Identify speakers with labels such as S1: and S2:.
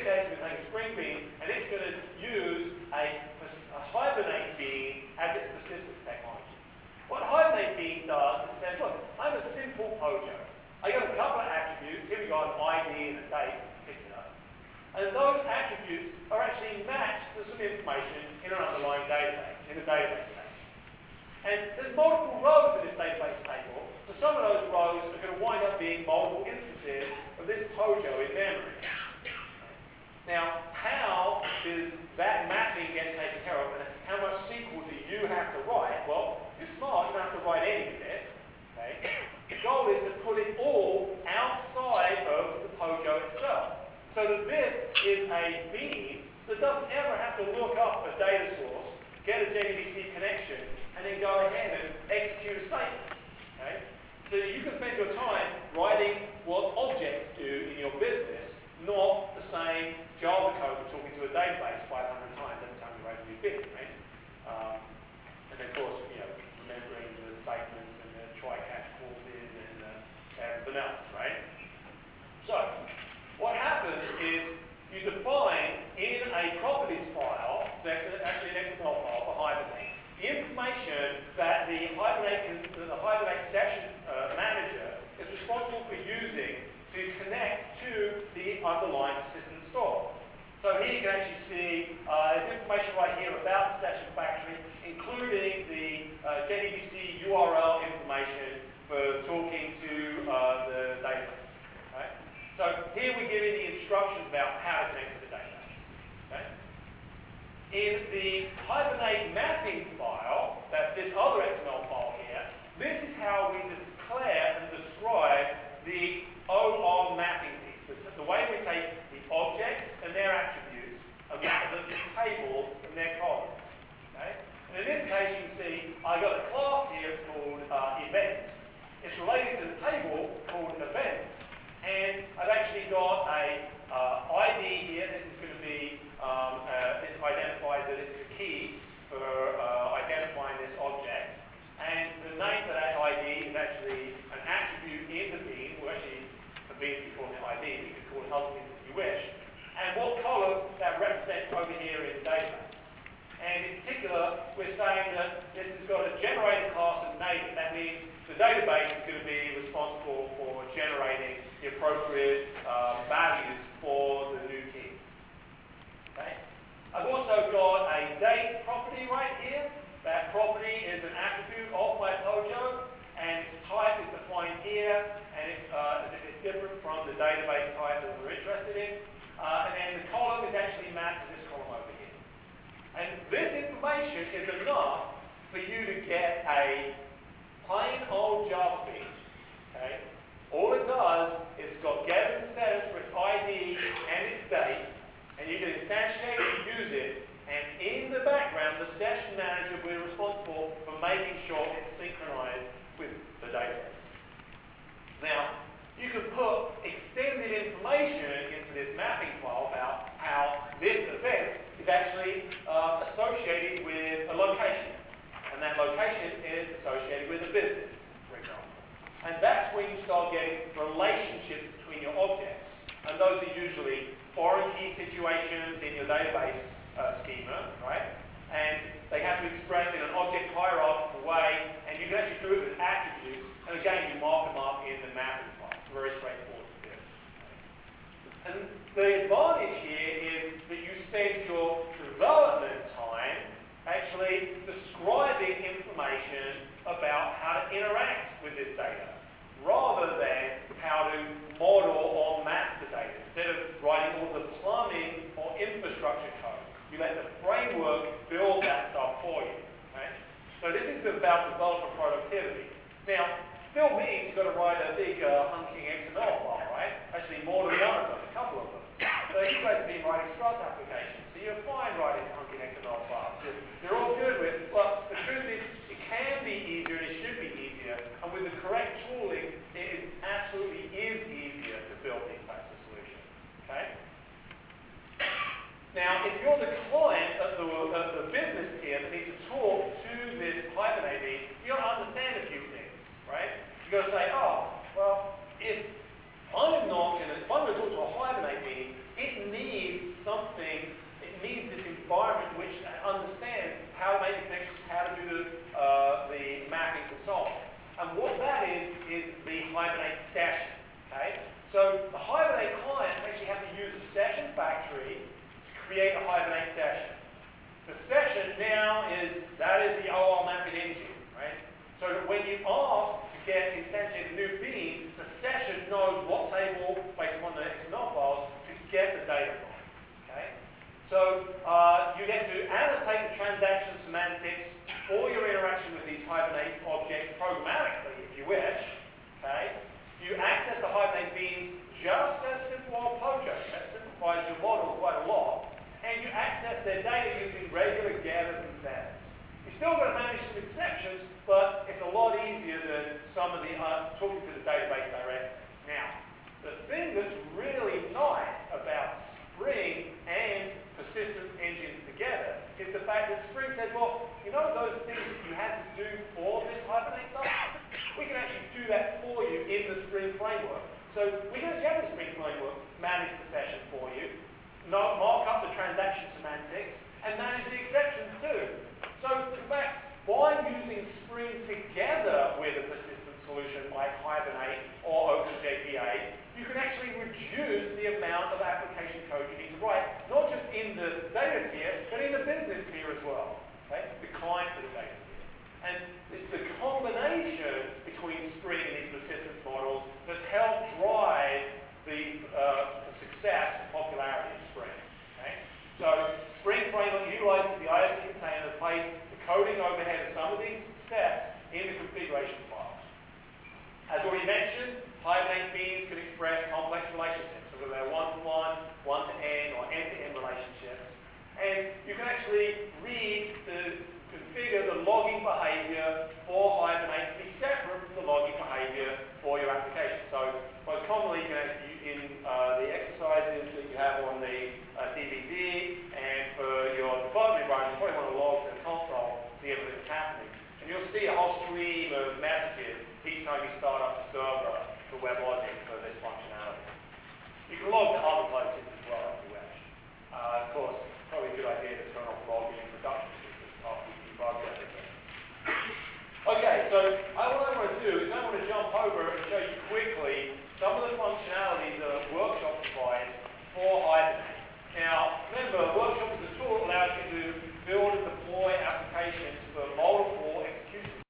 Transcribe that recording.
S1: this case, we're going to take a Spring Bean, and it's going to use a Hibernate Bean as its persistence technology. What Hibernate Bean does is it says, look, I'm a simple Pojo. I got a couple of attributes. Here we got an ID and a date in particular. And those attributes are actually matched to some information in an underlying database, in a database table. And there's multiple rows in this database table, so some of those rows are going to wind up being multiple instances of this Pojo in memory. Now, how does that mapping get taken care of, and how much SQL do you have to write? Well, if you're smart, you don't have to write any of it. Okay? The goal is to put it all outside of the Pojo itself. So that this is a bean that doesn't ever have to look up a data source, get a JDBC connection, and then go ahead and execute a statement. Okay? So you can spend your time writing what objects do in your business, not the same Java code we're talking to a database 500 times every time you write a new bean, right? And of course, remembering the statements and the try-catch clauses and everything else, right? So, what happens is you define in a properties file, so actually an XML file for Hibernate, the information that the Hibernate session manager is responsible for using to connect to the underlying persistent store. So here you can actually see there's information right here about the session factory, including the JDBC URL information for talking to the database. Right? So here we're giving the instructions about how to connect to the database. Okay? In the Hibernate mapping file, that's this other XML file here, this is how we declare and describe the OR mapping piece. The way we take the objects and their attributes and map them to tables and their columns. Okay? And in this case, you can see I've got a class here, it's called event. It's related to the table called event. And I've actually got a ID here. This is going to be, this identifies that it's a key for identifying this object. And the name for that ID is actually an attribute in the bean. Well, actually, the bean we call it ID. You can call it other things if you wish. And what column that represents over here in the database. And in particular, we're saying that this has got a generated class of native. That means the database is going to be responsible for generating the appropriate values for the new key. Okay? I've also got a date property right here. That property is an attribute of my Pojo, and its type is defined here, and it's as if it's different from the database type that we're interested in. And then the column is actually mapped to this column over here. And this information is enough for you to get a plain old Java bean. Okay? All it does is it's got getters and setters for its ID and its date, and you can instantiate it and use it. And in the background, the session manager will be responsible for making sure it's synchronized with the database. Now, you can put extended information into this mapping file about how this event is actually associated with a location. And that location is associated with a business, for example. And that's when you start getting relationships between your objects. And those are usually foreign key situations in your database schema, right? And they have to express in an object hierarchical way, and you can actually do it with attributes. And again, you mark them up in the mapping file. It's very straightforward to do. And the advantage here is that you spend your development time actually describing information about how to interact with this data, rather than how to model or map the data. Instead of writing all the plumbing or infrastructure code, you let the framework build that stuff for you. Okay? So this is about developer productivity. Now, still means you've got to write a big hunking XML file, right? Actually, more than one of them, a couple of them. So you guys have been writing Struts applications, so you're fine writing hunking XML files. You're all good with it. Well, the truth is, it can be easier and it should be easier. And with the correct tooling, it absolutely is easier to build these types of solutions. Okay? Now, if you're the client of the business here that needs to talk to this Hibernate bean, you've got to understand a few things, right? You've got to say, oh, well, if I'm going to talk to a Hibernate bean, it needs factory to create a Hibernate session. The session now is the OR mapping engine, right? So that when you ask to get instantiated new beans, the session knows what table, based upon the XML files, to get the data from. Okay? So you get to annotate the transaction semantics for your interaction with these Hibernate objects programmatically, if you wish. Okay? You access the Hibernate beans just as simple old Pojo. That simplifies your model quite a lot. And you access their data using regular getters and setters. You're still going to manage some exceptions, but it's a lot easier than some of the talking to the database directly. Now, the thing that's really nice about Spring and persistence engines together is the fact that Spring says, well, you know those things that you had to do for this Hibernate stuff? We can actually do that for you in the Spring framework. So we can actually have the Spring framework manage the session for you, mark up the transaction semantics, and manage the exceptions too. So in fact, by using Spring together with a persistent solution like Hibernate or OpenJPA, you can actually reduce the amount of application code you need to write, not just in the data tier, but in the business tier as well, okay? The client for the data tier. And it's the combination between Spring and these persistence models that's helped drive the success and popularity of Spring. Okay? So Spring Framework utilizes the IoT container to place the coding overhead of some of these steps in the configuration files. As already mentioned, Hibernate beans can express complex relationships, so whether they're one-to-one, one-to-N, or end-to-end relationships. And you can actually configure the logging behavior for Hibernate to be separate from the logging behavior for your application. So most commonly, in the exercises that you have on the DBZ and for your development environment, you probably want to log to the console, see everything that's happening. And you'll see a whole stream of messages each time you start up the server for WebLogic for this functionality. You can log to other places as well if you wish. Of course, probably a good idea to turn off logging in production systems after you debug everything. Okay, so what I want to do is I want to jump over and show you quickly some of the functionalities that Workshop provides for Hibernate. Now, remember, Workshop is a tool that allows you to build and deploy applications for multiple